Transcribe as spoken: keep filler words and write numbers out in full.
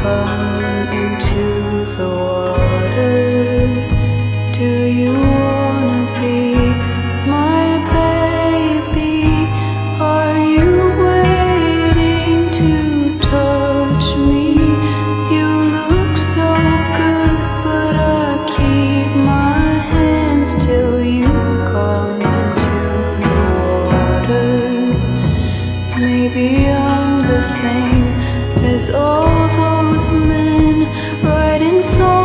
come into the water? Do you wanna be my baby? Are you waiting to touch me? You look so good, but I keep my hands till you come into the water. Maybe I'm the same as all those men writing songs